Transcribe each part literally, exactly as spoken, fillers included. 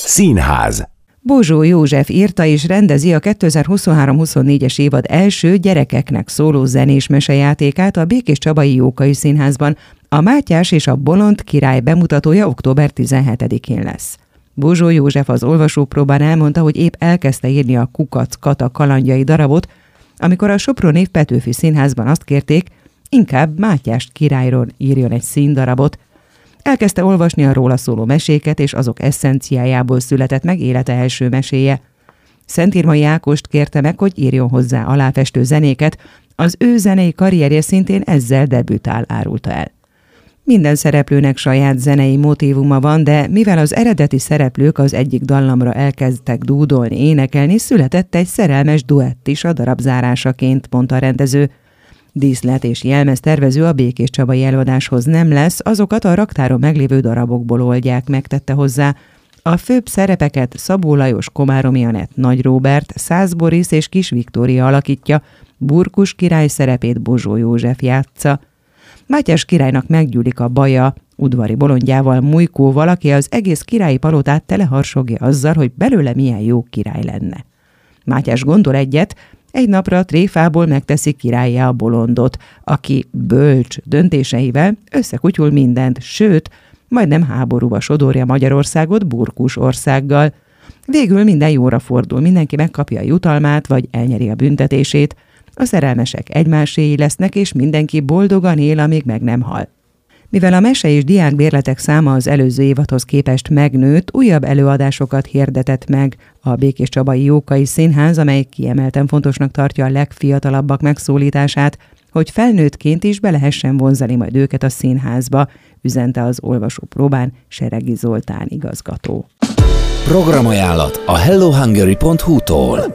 Színház. Bozsó József írta és rendezi a kétezer-huszonhárom-huszonnégyes évad első gyerekeknek szóló zenés mesejátékát a Békéscsabai Jókai Színházban. A Mátyás és a Bolond király bemutatója október tizenhetedikén lesz. Bozsó József az olvasópróbán elmondta, hogy épp elkezdte írni a Kukac Kata kalandjai darabot, amikor a Soproni Petőfi Színházban azt kérték, inkább Mátyás királyról írjon egy színdarabot. Elkezdte olvasni a róla szóló meséket, és azok eszenciájából született meg élete első meséje. Szentírmai Ákost kérte meg, hogy írjon hozzá aláfestő zenéket, az ő zenei karrierje szintén ezzel debütál, árulta el. Minden szereplőnek saját zenei motívuma van, de mivel az eredeti szereplők az egyik dallamra elkezdtek dúdolni, énekelni, született egy szerelmes duett is a darab zárásaként, mondta a rendező. Díszlet és jelmez tervező a békéscsabai előadáshoz nem lesz, azokat a raktáron meglévő darabokból oldják, megtette hozzá. A főbb szerepeket Szabó Lajos, Komáromi Anett, Nagy Róbert, Szász Boris és Kis Viktória alakítja, Burkus király szerepét Bozsó József játsza. Mátyás királynak meggyűlik a baja, udvari bolondjával, Mújkóval, aki az egész királyi palotát teleharsogja azzal, hogy belőle milyen jó király lenne. Mátyás gondol egyet, egy napra tréfából megteszi királlyá a bolondot, aki bölcs döntéseivel összekutyul mindent, sőt, majdnem háborúba sodorja Magyarországot Burkus országgal. Végül minden jóra fordul, mindenki megkapja a jutalmát, vagy elnyeri a büntetését, a szerelmesek egymáséi lesznek, és mindenki boldogan él, amíg meg nem hal. Mivel a mese és diákbérletek száma az előző évadhoz képest megnőtt, újabb előadásokat hirdetett meg a Békéscsabai Jókai Színház, amely kiemelten fontosnak tartja a legfiatalabbak megszólítását, hogy felnőttként is be lehessen vonzani majd őket a színházba, üzente az olvasópróbán Seregi Zoltán igazgató. Programajánlat a hello hungary pont hu-tól.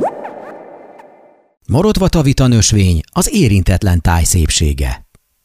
Morodva-Tavita nösvény az érintetlen táj szépsége.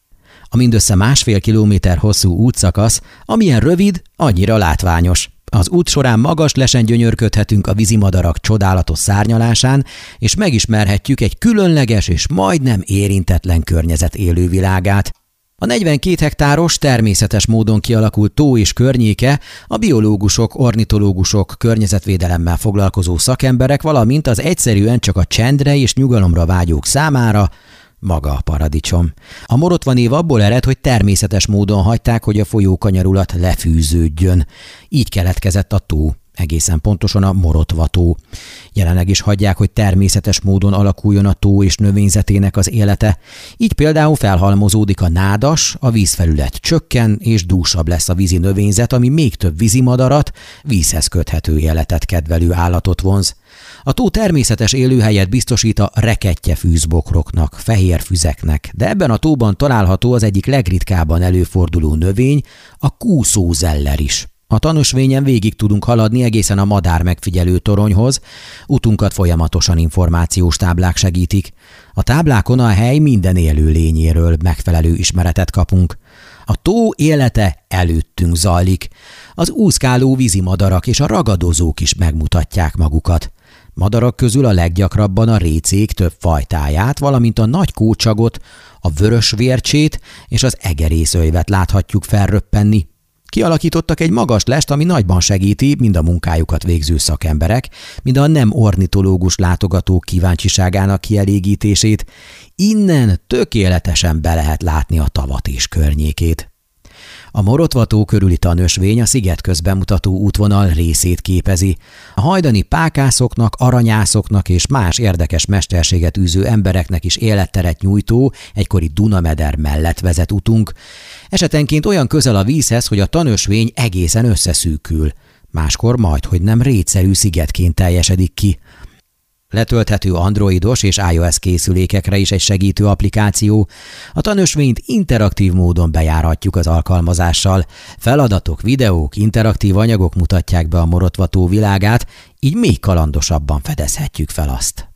A mindössze másfél kilométer hosszú útszakasz, amilyen rövid, annyira látványos. Az út során magas lesen gyönyörködhetünk a vízimadarak csodálatos szárnyalásán, és megismerhetjük egy különleges és majdnem érintetlen környezet élővilágát. A negyvenkét hektáros természetes módon kialakult tó és környéke a biológusok, ornitológusok, környezetvédelemmel foglalkozó szakemberek, valamint az egyszerűen csak a csendre és nyugalomra vágyók számára maga a paradicsom. A Morotva név abból ered, hogy természetes módon hagyták, hogy a folyókanyarulat lefűződjön. Így keletkezett a tó, egészen pontosan a Morotva tó. Jelenleg is hagyják, hogy természetes módon alakuljon a tó és növényzetének az élete. Így például felhalmozódik a nádas, a vízfelület csökken, és dúsabb lesz a vízi növényzet, ami még több vízimadarat, vízhez köthető életet kedvelő állatot vonz. A tó természetes élőhelyet biztosít a rekettye-fűzbokroknak, fehér füzeknek, de ebben a tóban található az egyik legritkábban előforduló növény, a kúszózeller is. A tanösvényen végig tudunk haladni egészen a madár megfigyelő toronyhoz, utunkat folyamatosan információs táblák segítik. A táblákon a hely minden élőlényéről megfelelő ismeretet kapunk. A tó élete előttünk zajlik. Az úszkáló vízimadarak és a ragadozók is megmutatják magukat. Madarak közül a leggyakrabban a récék több fajtáját, valamint a nagy kócsagot, a vörösvércsét és az egerészöjvet láthatjuk felröppenni. Kialakítottak egy magas lest, ami nagyban segíti mind a munkájukat végző szakemberek, mind a nem ornitológus látogatók kíváncsiságának kielégítését. Innen tökéletesen be lehet látni a tavat és környékét. A Morotva tó körüli tanösvény a sziget közbemutató útvonal részét képezi. A hajdani pákászoknak, aranyászoknak és más érdekes mesterséget űző embereknek is életteret nyújtó, egykori Dunameder mellett vezet utunk. Esetenként olyan közel a vízhez, hogy a tanösvény egészen összeszűkül. Máskor majdhogy nem rétszerű szigetként teljesedik ki. Letölthető androidos és iOS készülékekre is egy segítő applikáció. A tanösvényt interaktív módon bejárhatjuk az alkalmazással. Feladatok, videók, interaktív anyagok mutatják be a Morotva tó világát, így még kalandosabban fedezhetjük fel azt.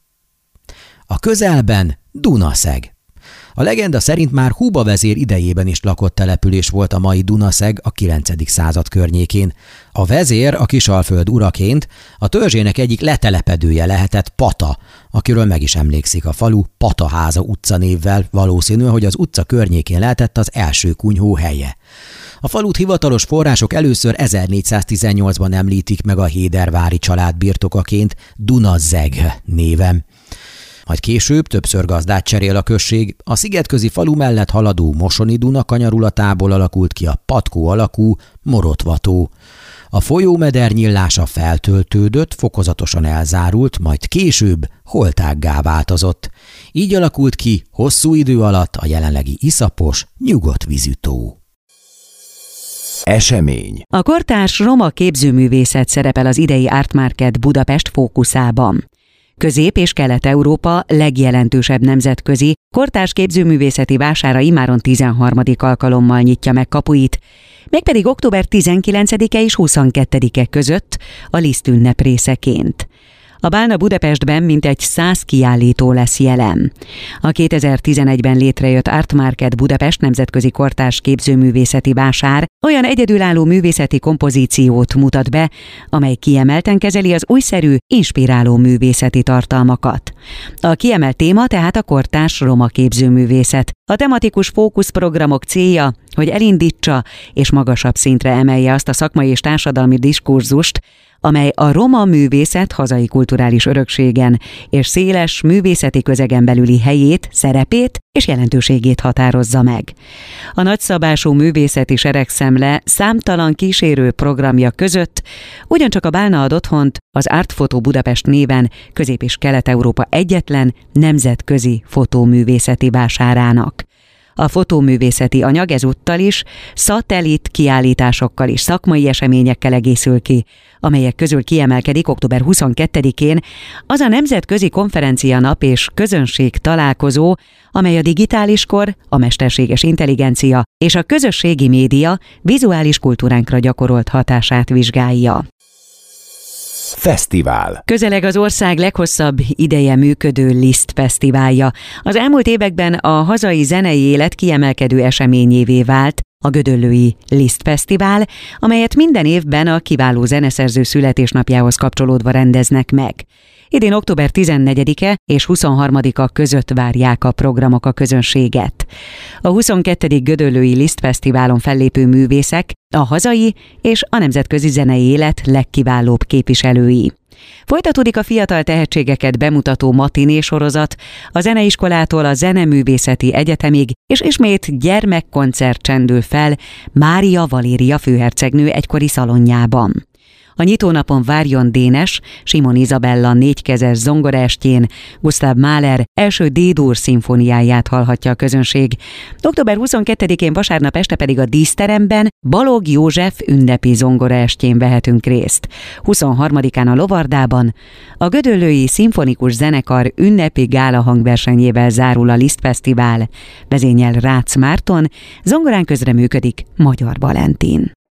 A közelben Dunaszeg. A legenda szerint már Huba vezér idejében is lakott település volt a mai Dunaszeg a kilencedik század környékén. A vezér a Kisalföld uraként a törzsének egyik letelepedője lehetett Pata, akiről meg is emlékszik a falu Pataháza utca névvel, valószínű, hogy az utca környékén lehetett az első kunyhó helye. A falut hivatalos források először ezernégyszáztizennyolcban említik meg a hédervári család birtokaként Dunazeg néven. Majd később többször gazdát cserél a község, a szigetközi falu mellett haladó Mosoni Duna kanyarulatából alakult ki a patkó alakú Morotva-tó. A folyó medernyillása feltöltődött, fokozatosan elzárult, majd később holtággá változott. Így alakult ki hosszú idő alatt a jelenlegi iszapos, nyugodt vízű tó. Esemény. A kortárs roma képzőművészet szerepel az idei Art Market Budapest fókuszában. Közép- és Kelet-Európa legjelentősebb nemzetközi kortárs képzőművészeti vására immáron tizenharmadik alkalommal nyitja meg kapuit, mégpedig október tizenkilencedike és huszonkettedike között a Liszt ünnep részeként. A Bálna Budapestben mintegy száz kiállító lesz jelen. A kétezer-tizenegyben létrejött Art Market Budapest nemzetközi kortárs képzőművészeti vásár olyan egyedülálló művészeti kompozíciót mutat be, amely kiemelten kezeli az újszerű, inspiráló művészeti tartalmakat. A kiemelt téma tehát a kortárs roma képzőművészet. A tematikus fókuszprogramok célja, hogy elindítsa és magasabb szintre emelje azt a szakmai és társadalmi diskurzust, amely a roma művészet hazai kulturális örökségen és széles művészeti közegen belüli helyét, szerepét és jelentőségét határozza meg. A nagyszabású művészeti seregszemle számtalan kísérő programja között ugyancsak a Bálna ad otthont az Artfoto Budapest néven Közép- és Kelet-Európa egyetlen nemzetközi fotóművészeti vásárának. A fotóművészeti anyag ezúttal is szatellit kiállításokkal és szakmai eseményekkel egészül ki, amelyek közül kiemelkedik október huszonkettedikén az a nemzetközi konferencianap és közönség találkozó, amely a digitális kor, a mesterséges intelligencia és a közösségi média vizuális kultúránkra gyakorolt hatását vizsgálja. Fesztivál. Közeleg az ország leghosszabb ideje működő Liszt fesztiválja. Az elmúlt években a hazai zenei élet kiemelkedő eseményévé vált a gödöllői Liszt Fesztivál, amelyet minden évben a kiváló zeneszerző születésnapjához kapcsolódva rendeznek meg. Idén október tizennegyedike és huszonharmadika között várják a programok a közönséget. A huszonkettedik gödöllői Liszt Fesztiválon fellépő művészek a hazai és a nemzetközi zenei élet legkiválóbb képviselői. Folytatódik a fiatal tehetségeket bemutató matiné sorozat, a zeneiskolától a Zeneművészeti Egyetemig, és ismét gyermekkoncert csendül fel Mária Valéria főhercegnő egykori szalonjában. A nyitónapon Várjon Dénes, Simon Izabella négykezes zongoraestjén, Gustav Mahler első D-dur szimfóniáját hallhatja a közönség. október huszonkettedikén vasárnap este pedig a díszteremben Balogh József ünnepi zongoraestjén vehetünk részt. huszonharmadikán a Lovardában a Gödöllői Szimfonikus Zenekar ünnepi gála hangversenyével zárul a Liszt Fesztivál. Vezényel Rácz Márton, zongorán közreműködik Magyar Valentin.